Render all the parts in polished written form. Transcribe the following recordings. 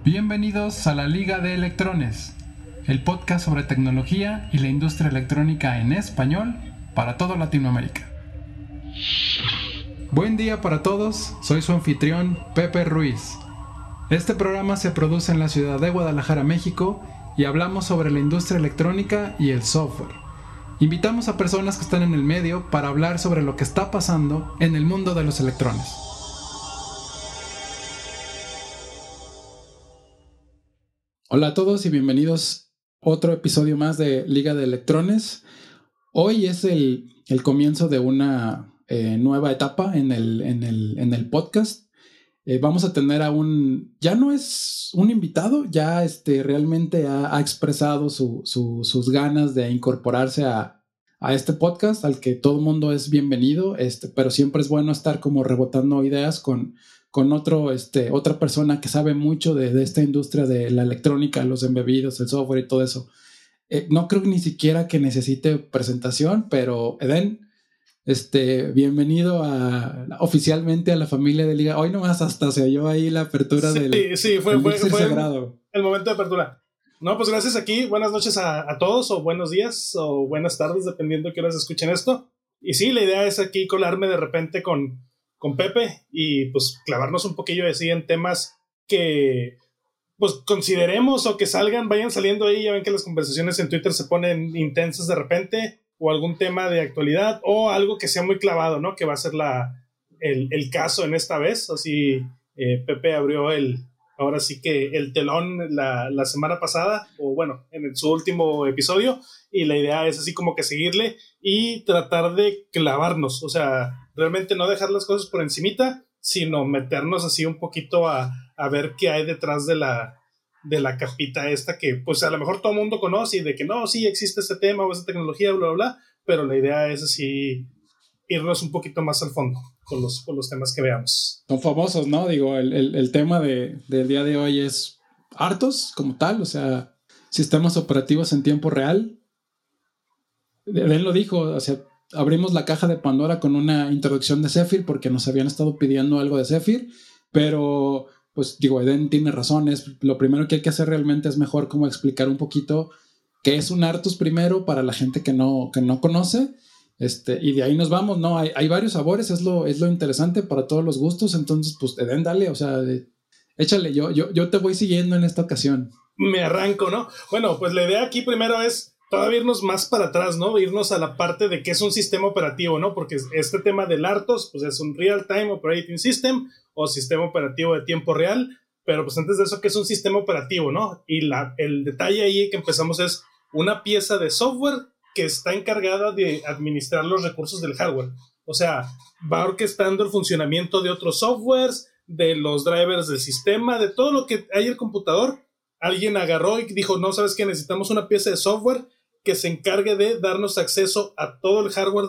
Bienvenidos a la Liga de Electrones, el podcast sobre tecnología y la industria electrónica en español para toda Latinoamérica. Buen día para todos, soy su anfitrión Pepe Ruiz. Este programa se produce en la ciudad de Guadalajara, México, y hablamos sobre la industria electrónica y el software. Invitamos a personas que están en el medio para hablar sobre lo que está pasando en el mundo de los electrones. Hola a todos y bienvenidos a otro episodio más de Liga de Electrones. Hoy es el comienzo de una nueva etapa en el podcast. Vamos a tener ya no es un invitado, ya realmente ha expresado sus ganas de incorporarse a este podcast, al que todo el mundo es bienvenido, pero siempre es bueno estar como rebotando ideas con otra persona que sabe mucho de esta industria de la electrónica, los embebidos, el software y todo eso. No creo ni siquiera que necesite presentación, pero Eden, bienvenido oficialmente a la familia de Liga. Hoy nomás hasta se oyó ahí la apertura del fue sagrado. El momento de apertura. No, pues gracias aquí. Buenas noches a todos, o buenos días, o buenas tardes, dependiendo de qué horas escuchen esto. Y sí, la idea es aquí colarme de repente con Pepe y pues clavarnos un poquillo así en temas que pues consideremos o que vayan saliendo ahí. Ya ven que las conversaciones en Twitter se ponen intensas de repente, o algún tema de actualidad o algo que sea muy clavado, ¿no? Que va a ser el caso en esta vez. Así Pepe abrió ahora sí que el telón la semana pasada, o bueno, en su último episodio, y la idea es así como que seguirle y tratar de clavarnos, o sea, realmente no dejar las cosas por encimita, sino meternos así un poquito a ver qué hay detrás de la capita esta que pues a lo mejor todo el mundo conoce, y de que no, sí existe este tema o esta tecnología, bla, bla, bla, pero la idea es así irnos un poquito más al fondo con los temas que veamos. Son famosos, ¿no? Digo, el tema del día de hoy es RTOS como tal, o sea, sistemas operativos en tiempo real. Él lo dijo, o sea, abrimos la caja de Pandora con una introducción de Zephyr porque nos habían estado pidiendo algo de Zephyr, pero pues digo, Eden tiene razones. Lo primero que hay que hacer realmente es mejor como explicar un poquito qué es un RTOS primero para la gente que no conoce. Y de ahí nos vamos, ¿no? Hay varios sabores, es lo interesante para todos los gustos. Entonces, pues, Eden, dale, o sea, échale, yo te voy siguiendo en esta ocasión. Me arranco, ¿no? Bueno, pues la idea aquí primero es todavía irnos más para atrás, ¿no? Irnos a la parte de qué es un sistema operativo, ¿no? Porque este tema del RTOS, pues es un Real Time Operating System, o sistema operativo de tiempo real. Pero pues antes de eso, ¿qué es un sistema operativo, no? Y el detalle ahí que empezamos es una pieza de software que está encargada de administrar los recursos del hardware. O sea, va orquestando el funcionamiento de otros softwares, de los drivers del sistema, de todo lo que hay en el computador. Alguien agarró y dijo, no, ¿sabes qué? Necesitamos una pieza de software que se encargue de darnos acceso a todo el hardware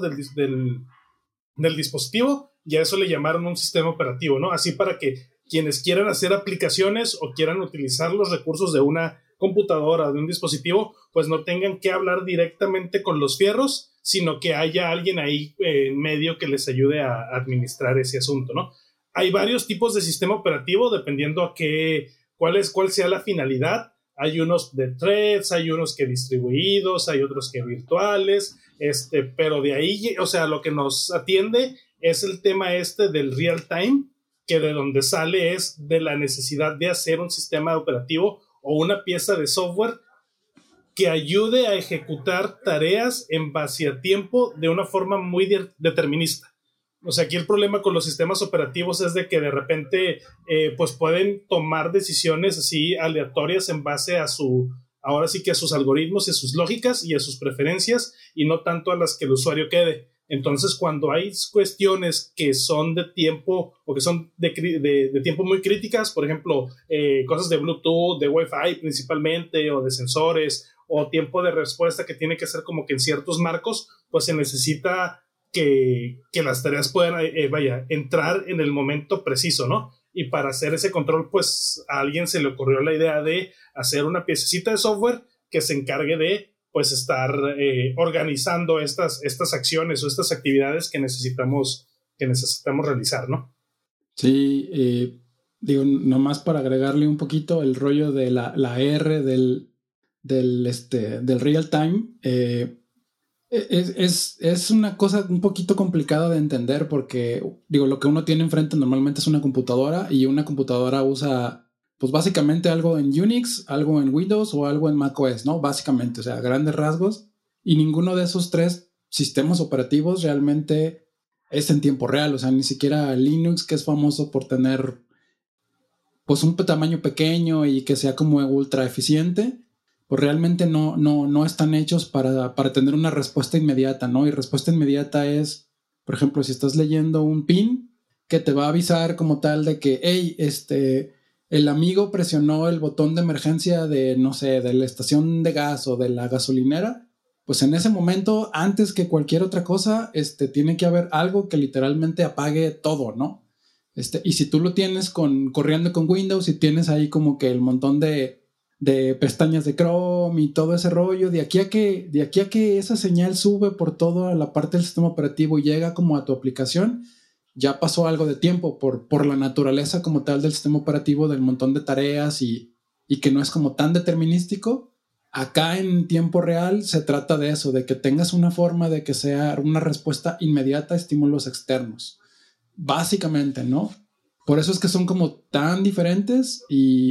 del dispositivo, y a eso le llamaron un sistema operativo, ¿no? Así para que quienes quieran hacer aplicaciones o quieran utilizar los recursos de una computadora, de un dispositivo, pues no tengan que hablar directamente con los fierros, sino que haya alguien ahí en medio que les ayude a administrar ese asunto, ¿no? Hay varios tipos de sistema operativo dependiendo a cuál sea la finalidad. Hay unos de threads, hay unos que distribuidos, hay otros que virtuales, pero de ahí, o sea, lo que nos atiende es el tema del real time, que de donde sale es de la necesidad de hacer un sistema operativo o una pieza de software que ayude a ejecutar tareas en base a tiempo de una forma muy determinista. O sea, aquí el problema con los sistemas operativos es de que de repente pues pueden tomar decisiones así aleatorias en base ahora sí que a sus algoritmos y a sus lógicas y a sus preferencias, y no tanto a las que el usuario quede. Entonces, cuando hay cuestiones que son de tiempo o que son de tiempo muy críticas, por ejemplo, cosas de Bluetooth, de Wi-Fi principalmente, o de sensores, o tiempo de respuesta que tiene que ser como que en ciertos marcos, pues se necesita que las tareas puedan entrar en el momento preciso, ¿no? Y para hacer ese control, pues a alguien se le ocurrió la idea de hacer una piececita de software que se encargue de pues estar organizando estas acciones o estas actividades que necesitamos realizar, ¿no? Sí, digo, nomás para agregarle un poquito el rollo de la R del real time, es una cosa un poquito complicada de entender porque, digo, lo que uno tiene enfrente normalmente es una computadora y una computadora usa, pues básicamente algo en Unix, algo en Windows o algo en macOS, ¿no? Básicamente, o sea, grandes rasgos. Y ninguno de esos tres sistemas operativos realmente es en tiempo real, o sea, ni siquiera Linux, que es famoso por tener, pues, un tamaño pequeño y que sea como ultra eficiente, pues realmente no están hechos para tener una respuesta inmediata, ¿no? Y respuesta inmediata es, por ejemplo, si estás leyendo un pin que te va a avisar como tal de que, hey, el amigo presionó el botón de emergencia de, no sé, de la estación de gas o de la gasolinera, pues en ese momento, antes que cualquier otra cosa, tiene que haber algo que literalmente apague todo, ¿no? Y si tú lo tienes corriendo con Windows y tienes ahí como que el montón de pestañas de Chrome y todo ese rollo, de aquí a que esa señal sube por toda la parte del sistema operativo y llega como a tu aplicación, ya pasó algo de tiempo por la naturaleza como tal del sistema operativo, del montón de tareas y que no es como tan determinístico. Acá en tiempo real se trata de eso, de que tengas una forma de que sea una respuesta inmediata a estímulos externos. Básicamente, ¿no? Por eso es que son como tan diferentes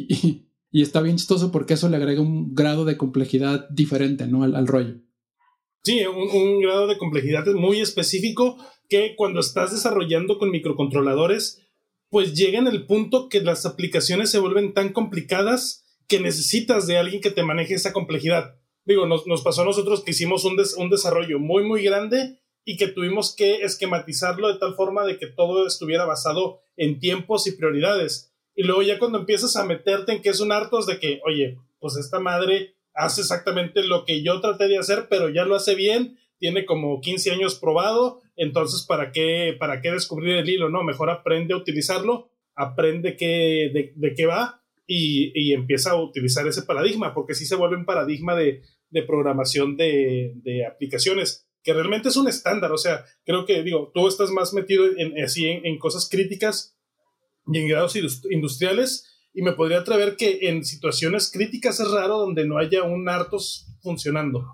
y está bien chistoso porque eso le agrega un grado de complejidad diferente, ¿no? Al rollo. Sí, un grado de complejidad muy específico que cuando estás desarrollando con microcontroladores, pues llega en el punto que las aplicaciones se vuelven tan complicadas que necesitas de alguien que te maneje esa complejidad. Digo, nos pasó a nosotros que hicimos un desarrollo muy, muy grande y que tuvimos que esquematizarlo de tal forma de que todo estuviera basado en tiempos y prioridades. Y luego ya cuando empiezas a meterte en que es un hartos de que, oye, pues esta madre hace exactamente lo que yo traté de hacer, pero ya lo hace bien, tiene como 15 años probado, entonces ¿para qué descubrir el hilo? No, mejor aprende a utilizarlo, aprende de qué va y empieza a utilizar ese paradigma, porque sí se vuelve un paradigma de programación de aplicaciones, que realmente es un estándar. O sea, creo que, digo, tú estás más metido en cosas críticas y en grados industriales, y me podría atrever que en situaciones críticas es raro donde no haya un Artos funcionando.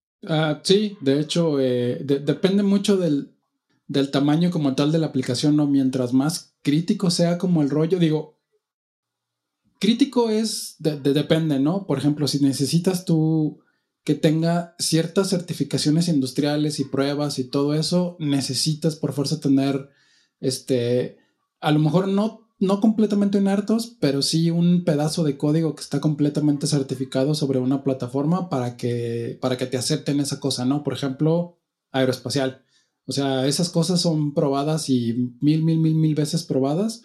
Sí, de hecho, depende mucho del tamaño como tal de la aplicación, ¿no? Mientras más crítico sea como el rollo, digo, crítico es, depende, ¿no? Por ejemplo, si necesitas tú que tenga ciertas certificaciones industriales y pruebas y todo eso, necesitas por fuerza tener, a lo mejor no completamente en Artos, pero sí un pedazo de código que está completamente certificado sobre una plataforma para que te acepten esa cosa, ¿no? Por ejemplo, aeroespacial. O sea, esas cosas son probadas y mil veces probadas.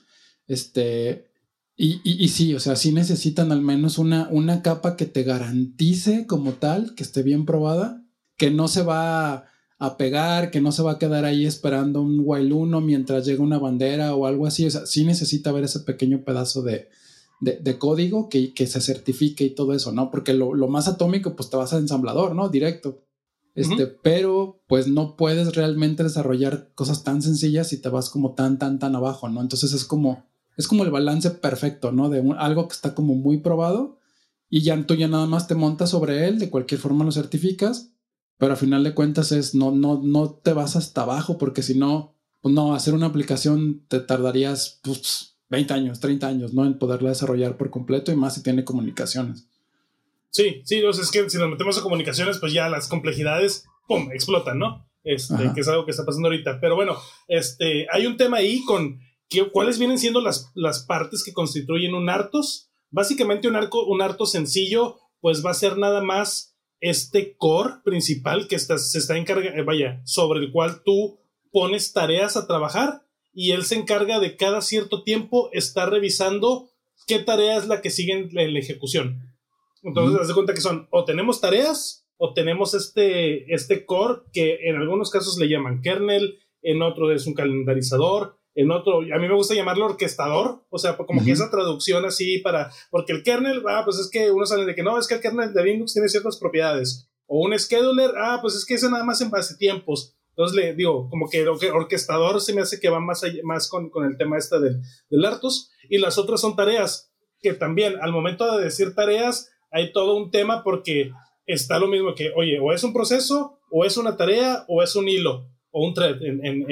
Y sí, o sea, sí necesitan al menos una capa que te garantice como tal, que esté bien probada, que no se va a pegar, que no se va a quedar ahí esperando un while 1 mientras llega una bandera o algo así. O sea, sí necesita haber ese pequeño pedazo de código que se certifique y todo eso, ¿no? Porque lo más atómico, pues te vas a ensamblador, ¿no? Directo. Pero pues no puedes realmente desarrollar cosas tan sencillas si te vas como tan abajo, ¿no? Entonces es como el balance perfecto, ¿no? De algo que está como muy probado y ya tú ya nada más te montas sobre él, de cualquier forma lo certificas, pero a final de cuentas no te vas hasta abajo, porque si no, pues no, hacer una aplicación te tardarías, pues, 20 años, 30 años, ¿no? En poderla desarrollar por completo, y más si tiene comunicaciones. Sí, o sea, es que si nos metemos a comunicaciones, pues ya las complejidades, ¡pum!, explotan, ¿no? Que es algo que está pasando ahorita. Pero bueno, hay un tema ahí con cuáles vienen siendo las partes que constituyen un Artos. Básicamente un Artos sencillo, pues va a ser nada más este core principal que se está encargando, sobre el cual tú pones tareas a trabajar, y él se encarga de cada cierto tiempo estar revisando qué tarea es la que sigue en la ejecución. Entonces, haz de cuenta que son, o tenemos tareas, o tenemos este core, que en algunos casos le llaman kernel, en otro es un calendarizador, en otro, a mí me gusta llamarlo orquestador, o sea, como que esa traducción así porque el kernel, pues es que uno sale de que no, es que el kernel de Linux tiene ciertas propiedades, o un scheduler, pues es que ese nada más en base tiempos. Entonces le digo, como que orquestador se me hace que va más con el tema del RTOS. Y las otras son tareas, que también al momento de decir tareas hay todo un tema, porque está lo mismo que, oye, o es un proceso, o es una tarea, o es un hilo, o un thread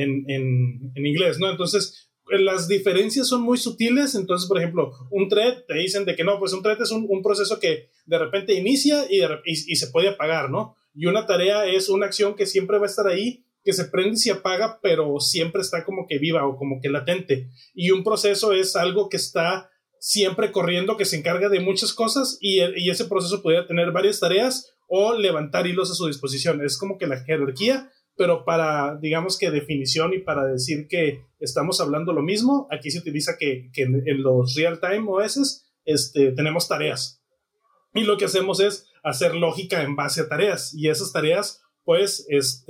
en inglés, ¿no? Entonces, las diferencias son muy sutiles. Entonces, por ejemplo, un thread, te dicen de que no, pues un thread es un proceso que de repente inicia y se puede apagar, ¿no? Y una tarea es una acción que siempre va a estar ahí, que se prende y se apaga, pero siempre está como que viva o como que latente. Y un proceso es algo que está siempre corriendo, que se encarga de muchas cosas, y ese proceso podría tener varias tareas o levantar hilos a su disposición. Es como que la jerarquía, pero para, digamos que definición y para decir que estamos hablando lo mismo, aquí se utiliza que en los real-time OS tenemos tareas. Y lo que hacemos es hacer lógica en base a tareas. Y esas tareas, pues,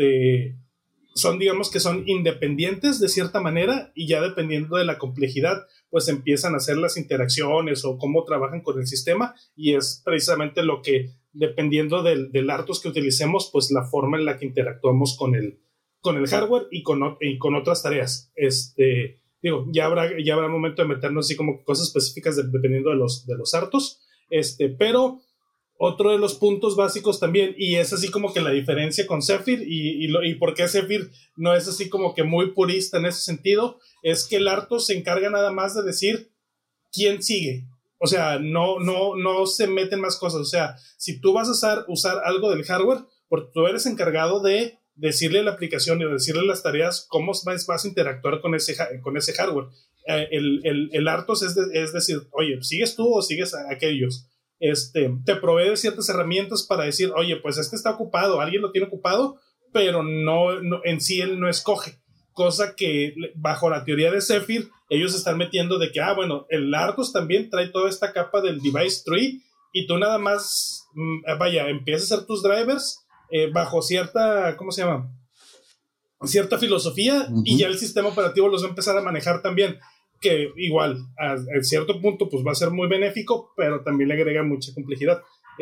son, digamos que son independientes de cierta manera, y ya dependiendo de la complejidad, pues empiezan a hacer las interacciones o cómo trabajan con el sistema, y es precisamente lo que, dependiendo del RTOS que utilicemos, pues la forma en la que interactuamos con el hardware y con otras tareas. Digo, ya habrá momento de meternos así como cosas específicas dependiendo de los RTOS, pero otro de los puntos básicos también, y es así como que la diferencia con Zephyr y por qué Zephyr no es así como que muy purista en ese sentido, es que el RTOS se encarga nada más de decir quién sigue. O sea, no se meten más cosas. O sea, si tú vas a usar algo del hardware, porque tú eres encargado de decirle a la aplicación y de decirle las tareas cómo vas a interactuar con ese hardware. El RTOS es decir, oye, ¿sigues tú o sigues a aquellos? Te provee de ciertas herramientas para decir, oye, pues está ocupado, alguien lo tiene ocupado, pero no en sí él no escoge. Cosa que bajo la teoría de Zephyr, ellos están metiendo de que, bueno, el RTOS también trae toda esta capa del device tree, y tú nada más, empiezas a hacer tus drivers bajo cierta, ¿cómo se llama? Cierta filosofía, y ya el sistema operativo los va a empezar a manejar también, que igual a cierto punto pues va a ser muy benéfico, pero también le agrega mucha complejidad.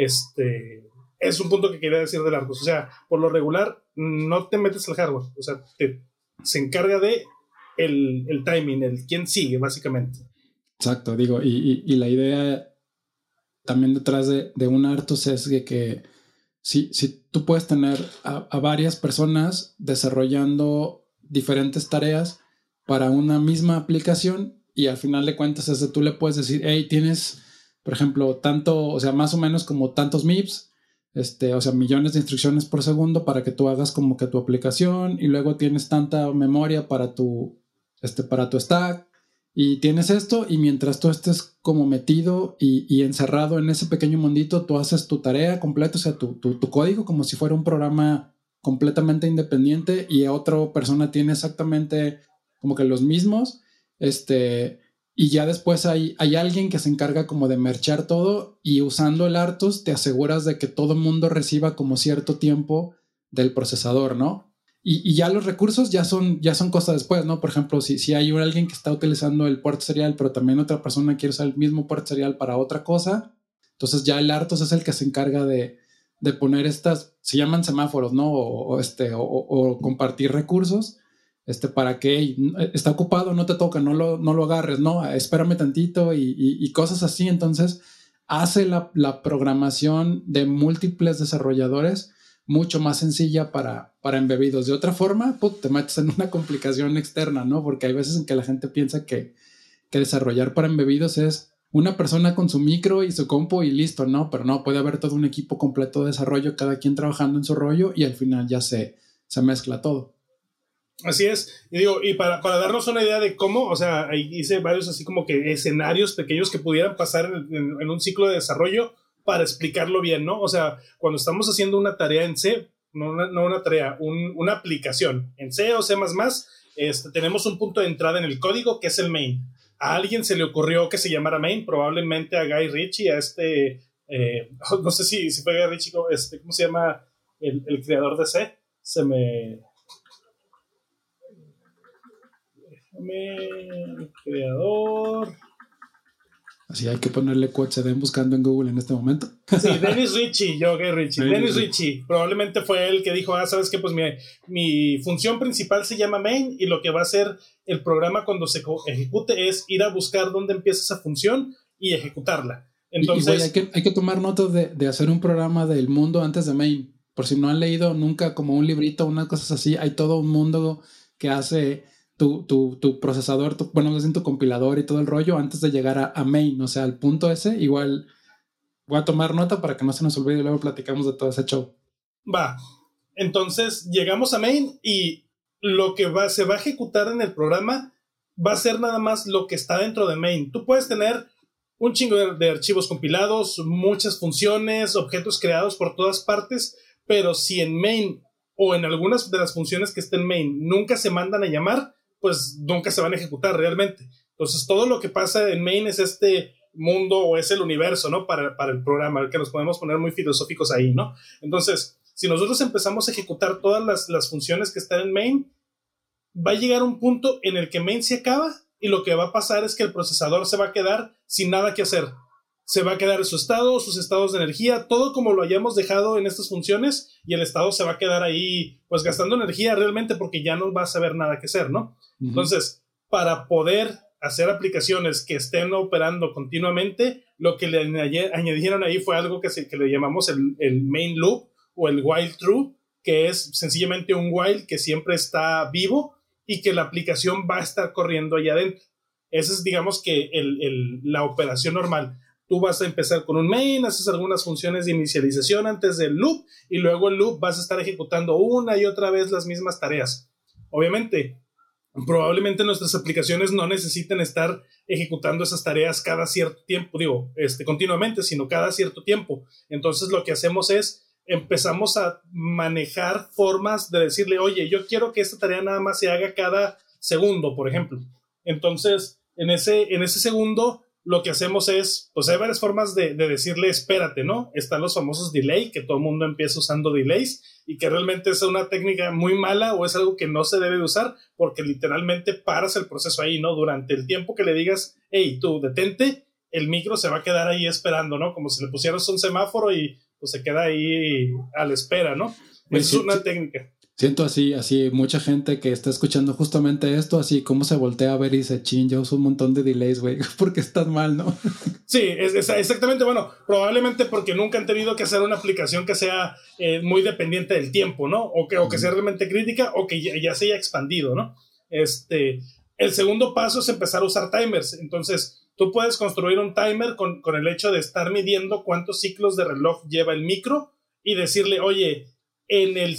Es un punto que quería decir del RTOS. O sea, por lo regular no te metes al hardware, o sea, se encarga de el timing, el quién sigue, básicamente. Exacto, digo, y la idea también detrás de un RTOS es que si tú puedes tener a varias personas desarrollando diferentes tareas para una misma aplicación, y al final de cuentas tú le puedes decir, hey, tienes, por ejemplo, tanto, o sea, más o menos como tantos MIPS, o sea, millones de instrucciones por segundo para que tú hagas como que tu aplicación, y luego tienes tanta memoria para tu stack, y tienes esto, y mientras tú estés como metido y encerrado en ese pequeño mundito, tú haces tu tarea completa, o sea, tu código, como si fuera un programa completamente independiente, y otra persona tiene exactamente como que los mismos, y ya después hay alguien que se encarga como de merchar todo, y usando el RTOS te aseguras de que todo el mundo reciba como cierto tiempo del procesador, ¿no? Y ya los recursos ya son cosas después, ¿no? Por ejemplo, si hay alguien que está utilizando el puerto serial, pero también otra persona quiere usar el mismo puerto serial para otra cosa, entonces ya el RTOS es el que se encarga de poner estas, se llaman semáforos, ¿no? O compartir recursos, para que hey, está ocupado, no te toca, no lo agarres, no, espérame tantito, y cosas así. Entonces hace la programación de múltiples desarrolladores mucho más sencilla para embebidos. De otra forma, te metes en una complicación externa, ¿no? Porque hay veces en que la gente piensa que desarrollar para embebidos es una persona con su micro y su compu y listo, ¿no? Pero no, puede haber todo un equipo completo de desarrollo, cada quien trabajando en su rollo, y al final ya se mezcla todo. Así es, y digo, y para darnos una idea de cómo, o sea, ahí hice varios así como que escenarios pequeños que pudieran pasar en un ciclo de desarrollo para explicarlo bien, ¿no? O sea, cuando estamos haciendo una tarea en C, no una tarea, una aplicación en C o C++, tenemos un punto de entrada en el código que es el main. A alguien se le ocurrió que se llamara main, probablemente a Guy Ritchie, no sé si fue Guy Ritchie, ¿cómo se llama el creador de C? Creador. Así hay que ponerle quotes buscando en Google en este momento. Sí, Dennis Ritchie, yo Gay Ritchie. Dennis Ritchie, probablemente fue él que dijo, ¿sabes qué? Pues mi función principal se llama main y lo que va a hacer el programa cuando se ejecute es ir a buscar dónde empieza esa función y ejecutarla. Entonces, y hay que tomar notas de hacer un programa del mundo antes de main. Por si no han leído nunca como un librito, unas cosas así, hay todo un mundo que hace tu procesador, bueno, tu compilador y todo el rollo antes de llegar a main, o sea, al punto ese, igual voy a tomar nota para que no se nos olvide y luego platicamos de todo ese show. Va, entonces llegamos a main y lo que se va a ejecutar en el programa va a ser nada más lo que está dentro de main. Tú puedes tener un chingo de archivos compilados, muchas funciones, objetos creados por todas partes, pero si en main o en algunas de las funciones que estén en main nunca se mandan a llamar, pues nunca se van a ejecutar realmente. Entonces todo lo que pasa en main es este mundo o es el universo, ¿no? Para el programa, que nos podemos poner muy filosóficos ahí, ¿no? Entonces, si nosotros empezamos a ejecutar todas las funciones que están en main, va a llegar un punto en el que main se acaba y lo que va a pasar es que el procesador se va a quedar sin nada que hacer. Se va a quedar en su estado, sus estados de energía, todo como lo hayamos dejado en estas funciones, y el estado se va a quedar ahí pues gastando energía realmente porque ya no va a saber nada que hacer, ¿no? Uh-huh. Entonces, para poder hacer aplicaciones que estén operando continuamente, lo que le añadieron ahí fue algo que le llamamos el main loop o el while true, que es sencillamente un while que siempre está vivo y que la aplicación va a estar corriendo allá adentro. Esa es, digamos, que la operación normal. Tú vas a empezar con un main, haces algunas funciones de inicialización antes del loop y luego el loop vas a estar ejecutando una y otra vez las mismas tareas. Obviamente, probablemente nuestras aplicaciones no necesiten estar ejecutando esas tareas cada cierto tiempo, continuamente, sino cada cierto tiempo. Entonces lo que hacemos es empezamos a manejar formas de decirle, oye, yo quiero que esta tarea nada más se haga cada segundo, por ejemplo. Entonces, en ese segundo, lo que hacemos es, pues hay varias formas de decirle, espérate, ¿no? Están los famosos delay, que todo el mundo empieza usando delays, y que realmente es una técnica muy mala o es algo que no se debe de usar, porque literalmente paras el proceso ahí, ¿no? Durante el tiempo que le digas, hey, tú, detente, el micro se va a quedar ahí esperando, ¿no? Como si le pusieras un semáforo y pues se queda ahí a la espera, ¿no? Es una técnica. Siento así, mucha gente que está escuchando justamente esto, así como se voltea a ver y dice, chin, yo uso un montón de delays, güey, porque estás mal, ¿no? Sí, exactamente, bueno, probablemente porque nunca han tenido que hacer una aplicación que sea muy dependiente del tiempo, ¿no? O que sea realmente crítica o que ya se haya expandido, ¿no? El segundo paso es empezar a usar timers. Entonces, tú puedes construir un timer con el hecho de estar midiendo cuántos ciclos de reloj lleva el micro y decirle, oye, en el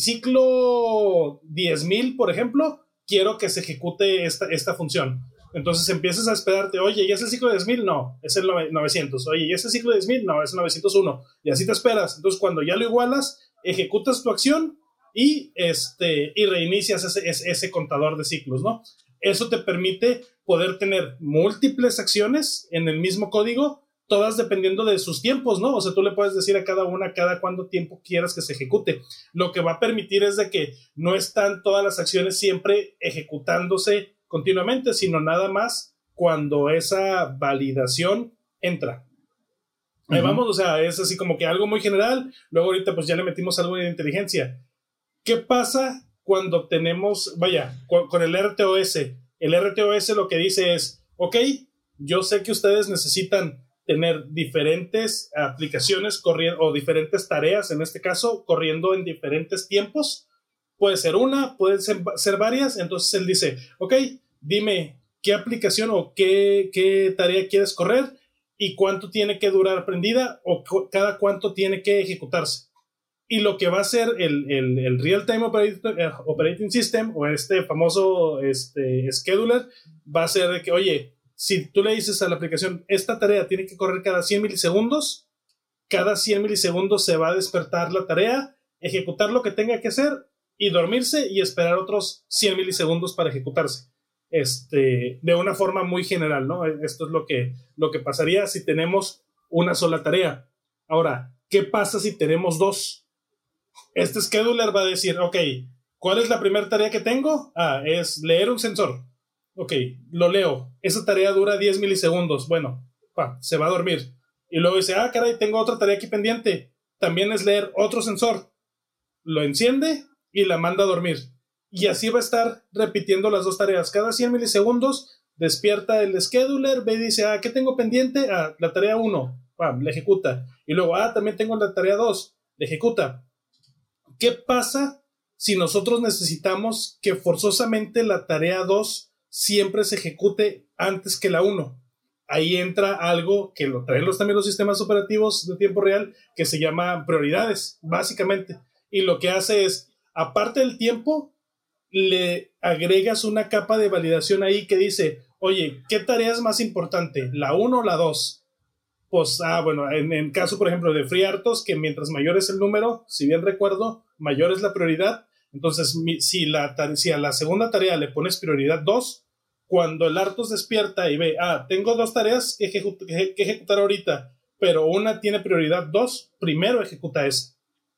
ciclo 10,000, por ejemplo, quiero que se ejecute esta función. Entonces empiezas a esperarte, oye, ¿ya es el ciclo de 10,000? No, es el 900. Oye, ¿ya es el ciclo de 10,000? No, es el 901. Y así te esperas. Entonces, cuando ya lo igualas, ejecutas tu acción y reinicias ese contador de ciclos, ¿no? Eso te permite poder tener múltiples acciones en el mismo código, todas dependiendo de sus tiempos, ¿no? O sea, tú le puedes decir a cada una cada cuánto tiempo quieras que se ejecute. Lo que va a permitir es de que no están todas las acciones siempre ejecutándose continuamente, sino nada más cuando esa validación entra. Ahí vamos, o sea, es así como que algo muy general. Luego ahorita pues ya le metimos algo de inteligencia. ¿Qué pasa cuando tenemos, con el RTOS? El RTOS lo que dice es, ok, yo sé que ustedes necesitan tener diferentes aplicaciones corriendo, o diferentes tareas, en este caso, corriendo en diferentes tiempos. Puede ser una, pueden ser varias. Entonces él dice, ok, dime qué aplicación o qué tarea quieres correr y cuánto tiene que durar prendida o cada cuánto tiene que ejecutarse. Y lo que va a hacer el Real-Time Operating System o este famoso scheduler va a ser de que, oye, si tú le dices a la aplicación, esta tarea tiene que correr cada 100 milisegundos, cada 100 milisegundos se va a despertar la tarea, ejecutar lo que tenga que hacer y dormirse y esperar otros 100 milisegundos para ejecutarse. De una forma muy general, ¿no? Esto es lo que pasaría si tenemos una sola tarea. Ahora, ¿qué pasa si tenemos dos? Este scheduler va a decir, ok, ¿cuál es la primera tarea que tengo? Es leer un sensor. Ok, lo leo. Esa tarea dura 10 milisegundos. Bueno, se va a dormir. Y luego dice, caray, tengo otra tarea aquí pendiente. También es leer otro sensor. Lo enciende y la manda a dormir. Y así va a estar repitiendo las dos tareas. Cada 100 milisegundos despierta el scheduler, ve y dice, ¿qué tengo pendiente? La tarea 1, la ejecuta. Y luego, también tengo la tarea 2, la ejecuta. ¿Qué pasa si nosotros necesitamos que forzosamente la tarea 2 siempre se ejecute antes que la 1? Ahí entra algo que lo traen también los sistemas operativos de tiempo real, que se llama prioridades, básicamente. Y lo que hace es, aparte del tiempo, le agregas una capa de validación ahí que dice, oye, ¿qué tarea es más importante? ¿La 1 o la 2? Pues, bueno, en caso, por ejemplo, de FreeRTOS, que mientras mayor es el número, si bien recuerdo, mayor es la prioridad. Entonces, si a la segunda tarea le pones prioridad 2, cuando el RTOS despierta y ve, tengo dos tareas que ejecutar ahorita, pero una tiene prioridad 2, primero ejecuta esa.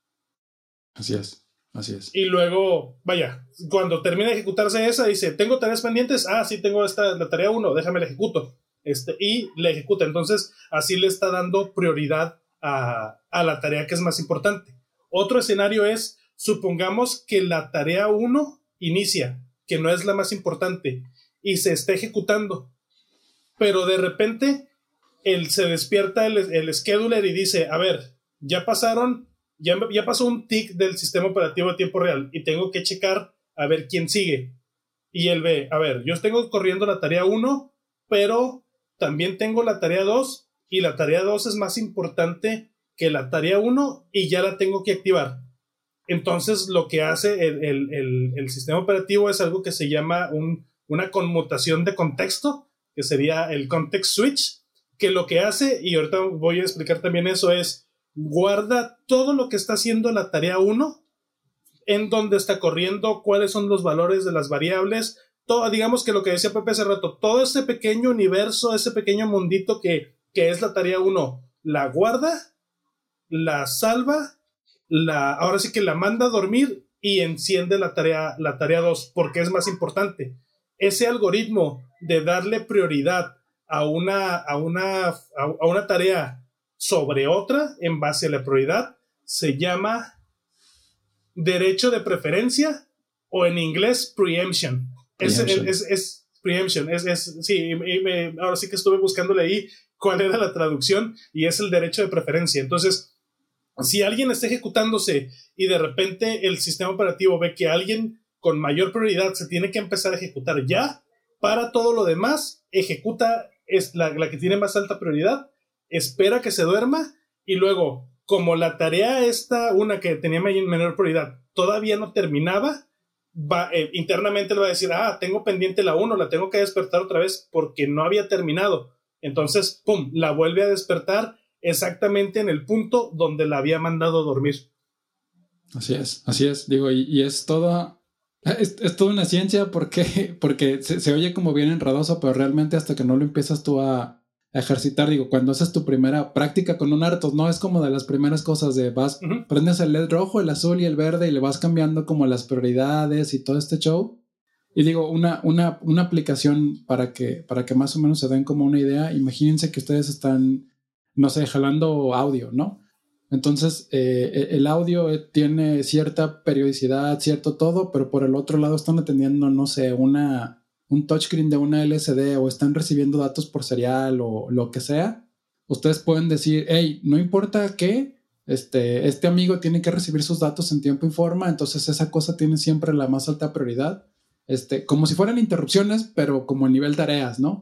Así es. Y luego, cuando termina de ejecutarse esa, dice, ¿tengo tareas pendientes? Sí, tengo la tarea 1, déjame la ejecuto. Y la ejecuta. Entonces, así le está dando prioridad a la tarea que es más importante. Otro escenario es, supongamos que la tarea 1 inicia, que no es la más importante, y se está ejecutando. Pero de repente, se despierta el scheduler y dice, a ver, ya pasó un tick del sistema operativo de tiempo real y tengo que checar a ver quién sigue. Y él ve, a ver, yo tengo corriendo la tarea 1, pero también tengo la tarea 2 y la tarea 2 es más importante que la tarea 1 y ya la tengo que activar. Entonces lo que hace el sistema operativo es algo que se llama una conmutación de contexto, que sería el context switch, que lo que hace, y ahorita voy a explicar también eso, es guarda todo lo que está haciendo la tarea 1, en dónde está corriendo, cuáles son los valores de las variables, todo, digamos que lo que decía Pepe hace rato, todo ese pequeño universo, ese pequeño mundito que es la tarea 1, la guarda, la salva, ahora sí que la manda a dormir y enciende la tarea 2, porque es más importante. Ese algoritmo de darle prioridad a una tarea sobre otra en base a la prioridad se llama derecho de preferencia, o en inglés preemption. Es preemption. Sí, ahora sí que estuve buscándole ahí cuál era la traducción y es el derecho de preferencia. Entonces, si alguien está ejecutándose y de repente el sistema operativo ve que alguien con mayor prioridad se tiene que empezar a ejecutar ya, para todo lo demás, ejecuta la que tiene más alta prioridad, espera que se duerma y luego, como la tarea una que tenía menor prioridad todavía no terminaba, internamente le va a decir, tengo pendiente la 1, la tengo que despertar otra vez porque no había terminado. Entonces, ¡pum!, la vuelve a despertar exactamente en el punto donde la había mandado a dormir. Así es. Digo, y es toda una ciencia porque se oye como bien enredoso, pero realmente hasta que no lo empiezas tú a ejercitar, digo, cuando haces tu primera práctica con un RTOS, no es como de las primeras cosas de prendes el LED rojo, el azul y el verde y le vas cambiando como las prioridades y todo este show. Y digo, una aplicación para que más o menos se den como una idea. Imagínense que ustedes están, no sé, jalando audio, ¿no? Entonces, el audio tiene cierta periodicidad, cierto todo, pero por el otro lado están atendiendo, no sé, un touchscreen de una LCD o están recibiendo datos por serial o lo que sea. Ustedes pueden decir, hey, no importa qué, este amigo tiene que recibir sus datos en tiempo y forma, entonces esa cosa tiene siempre la más alta prioridad. Como si fueran interrupciones, pero como a nivel tareas, ¿no?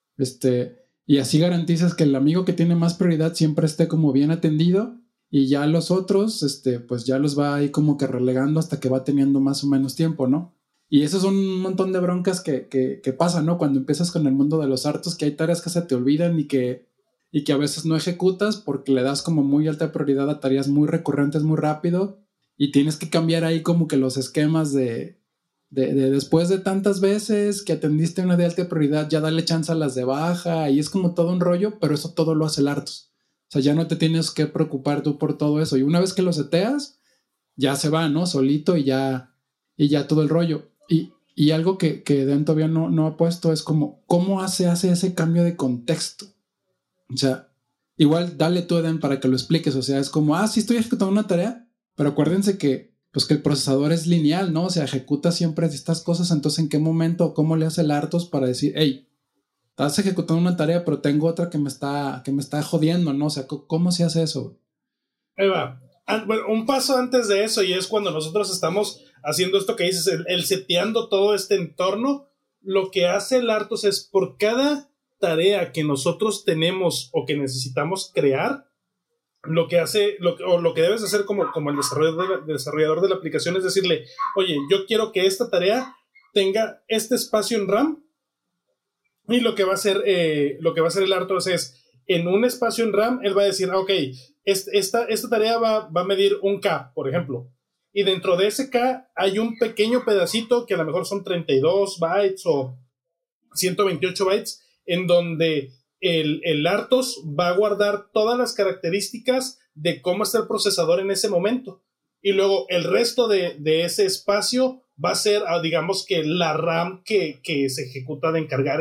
Y así garantizas que el amigo que tiene más prioridad siempre esté como bien atendido y ya los otros, pues ya los va ahí como que relegando hasta que va teniendo más o menos tiempo, ¿no? Y eso son un montón de broncas que pasan, ¿no? Cuando empiezas con el mundo de los RTOS, que hay tareas que se te olvidan y que a veces no ejecutas porque le das como muy alta prioridad a tareas muy recurrentes muy rápido y tienes que cambiar ahí como que los esquemas de después de tantas veces que atendiste una de alta prioridad, ya dale chance a las de baja y es como todo un rollo, pero eso todo lo hace el RTOS. O sea, ya no te tienes que preocupar tú por todo eso. Y una vez que lo seteas, ya se va, ¿no? Solito y ya todo el rollo. Y algo que Dan todavía no ha puesto es como, ¿cómo se hace ese cambio de contexto? O sea, igual dale tú, Eden, para que lo expliques. O sea, es como, sí estoy ejecutando una tarea, pero acuérdense que el procesador es lineal, ¿no? O sea, ejecuta siempre estas cosas. Entonces, ¿en qué momento o cómo le hace el RTOS para decir, hey, estás ejecutando una tarea, pero tengo otra que me está jodiendo, ¿no? O sea, ¿cómo se hace eso? Ahí va. Bueno, un paso antes de eso, y es cuando nosotros estamos haciendo esto que dices, el seteando todo este entorno, lo que hace el RTOS es por cada tarea que nosotros tenemos o que necesitamos crear, lo que hace, lo que debes hacer como el desarrollador de la aplicación es decirle, oye, yo quiero que esta tarea tenga este espacio en RAM, y lo que va a hacer el RTOS es, en un espacio en RAM, él va a decir, ok, esta tarea va a medir 1K, por ejemplo, y dentro de ese K hay un pequeño pedacito que a lo mejor son 32 bytes o 128 bytes, en donde el RTOS va a guardar todas las características de cómo está el procesador en ese momento. Y luego el resto de ese espacio va a ser, digamos que la RAM que se ejecuta de encargar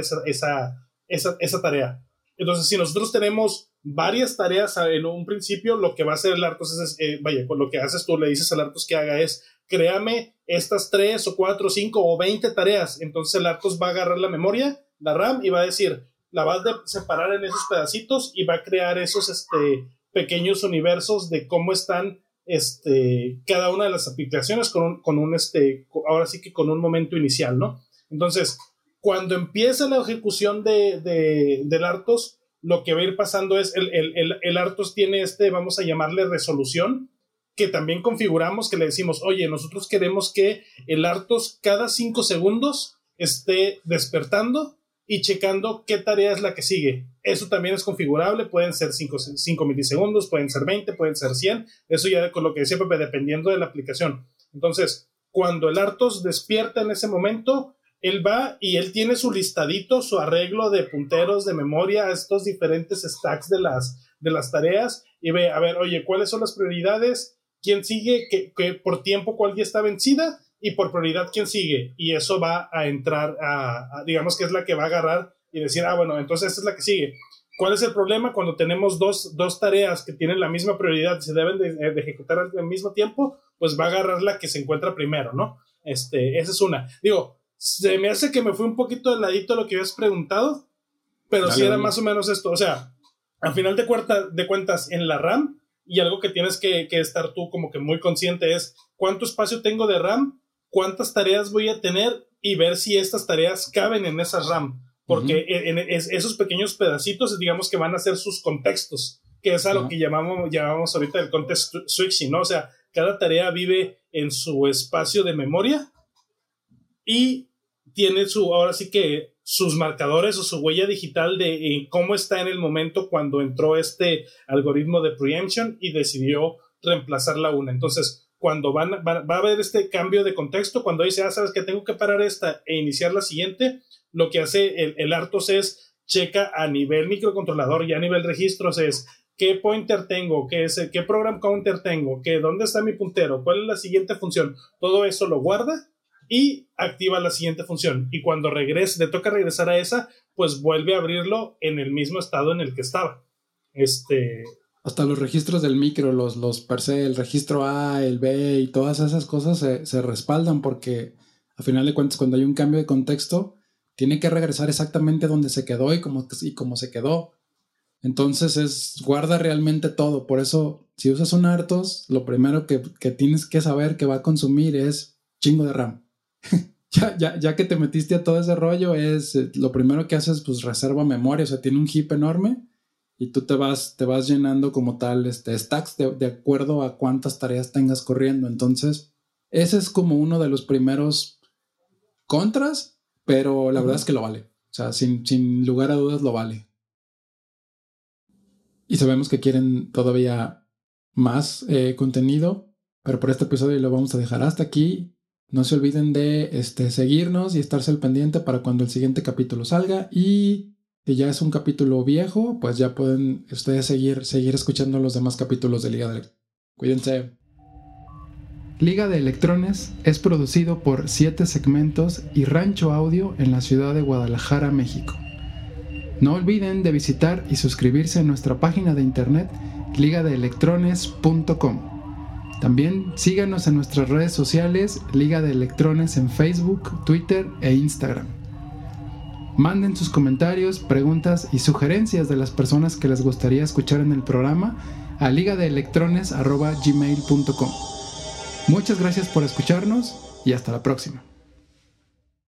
esa tarea. Entonces, si nosotros tenemos varias tareas en un principio, lo que va a hacer el RTOS es, lo que haces tú, le dices al RTOS que haga es, créame estas 3 o 4 o 5 o 20 tareas. Entonces el RTOS va a agarrar la memoria, la RAM, y va a decir, la vas a separar en esos pedacitos y va a crear esos pequeños universos de cómo están cada una de las aplicaciones ahora sí que con un momento inicial, ¿no? Entonces, cuando empieza la ejecución del RTOS, lo que va a ir pasando es el RTOS tiene vamos a llamarle resolución, que también configuramos, que le decimos, oye, nosotros queremos que el RTOS cada 5 segundos esté despertando y checando qué tarea es la que sigue. Eso también es configurable, pueden ser 5 milisegundos, pueden ser 20, pueden ser 100, eso ya con lo que decía Pepe, dependiendo de la aplicación. Entonces, cuando el RTOS despierta en ese momento, él va y él tiene su listadito, su arreglo de punteros de memoria a estos diferentes stacks de las tareas, y ve, a ver, oye, ¿cuáles son las prioridades? ¿Quién sigue? ¿Qué por tiempo cuál ya está vencida? Y por prioridad, ¿quién sigue? Y eso va a entrar digamos que es la que va a agarrar y decir, bueno, entonces esta es la que sigue. ¿Cuál es el problema? Cuando tenemos dos tareas que tienen la misma prioridad y se deben de ejecutar al mismo tiempo, pues va a agarrar la que se encuentra primero, ¿no? Esa es una. Digo, se me hace que me fue un poquito de ladito lo que habías preguntado, pero sí era más o menos esto. O sea, al final de cuentas, en la RAM, y algo que tienes que estar tú como que muy consciente es cuánto espacio tengo de RAM, cuántas tareas voy a tener y ver si estas tareas caben en esa RAM. Porque esos pequeños pedacitos, digamos que van a ser sus contextos, que es a lo que llamamos ahorita el context switching, ¿no? O sea, cada tarea vive en su espacio de memoria y tiene ahora sí que sus marcadores o su huella digital de cómo está en el momento cuando entró este algoritmo de preemption y decidió reemplazar la una. Entonces, cuando va a haber este cambio de contexto, cuando dice, sabes que tengo que parar esta e iniciar la siguiente, lo que hace el RTOS es checa a nivel microcontrolador y a nivel registros es qué pointer tengo, qué program counter tengo, dónde está mi puntero, cuál es la siguiente función. Todo eso lo guarda y activa la siguiente función. Y cuando le toca regresar a esa, pues vuelve a abrirlo en el mismo estado en el que estaba. Hasta los registros del micro, los per se, el registro A, el B y todas esas cosas se respaldan porque a final de cuentas cuando hay un cambio de contexto tiene que regresar exactamente donde se quedó y como se quedó. Entonces guarda realmente todo. Por eso si usas un RTOS, lo primero que tienes que saber que va a consumir es chingo de RAM. ya que te metiste a todo ese rollo, lo primero que haces, pues reserva memoria. O sea, tiene un heap enorme y tú te vas llenando como tal stacks de acuerdo a cuántas tareas tengas corriendo. Entonces, ese es como uno de los primeros contras, pero la verdad es que lo vale. O sea, sin lugar a dudas lo vale. Y sabemos que quieren todavía más contenido, pero por este episodio lo vamos a dejar hasta aquí. No se olviden de seguirnos y estarse al pendiente para cuando el siguiente capítulo salga. Y si ya es un capítulo viejo, pues ya pueden ustedes seguir escuchando los demás capítulos de Liga de Electrones. Cuídense. Liga de Electrones es producido por 7 Segmentos y Rancho Audio en la ciudad de Guadalajara, México. No olviden de visitar y suscribirse a nuestra página de internet ligadeelectrones.com. También síganos en nuestras redes sociales Liga de Electrones en Facebook, Twitter e Instagram. Manden sus comentarios, preguntas y sugerencias de las personas que les gustaría escuchar en el programa a ligadeelectrones@gmail.com. Muchas gracias por escucharnos y hasta la próxima.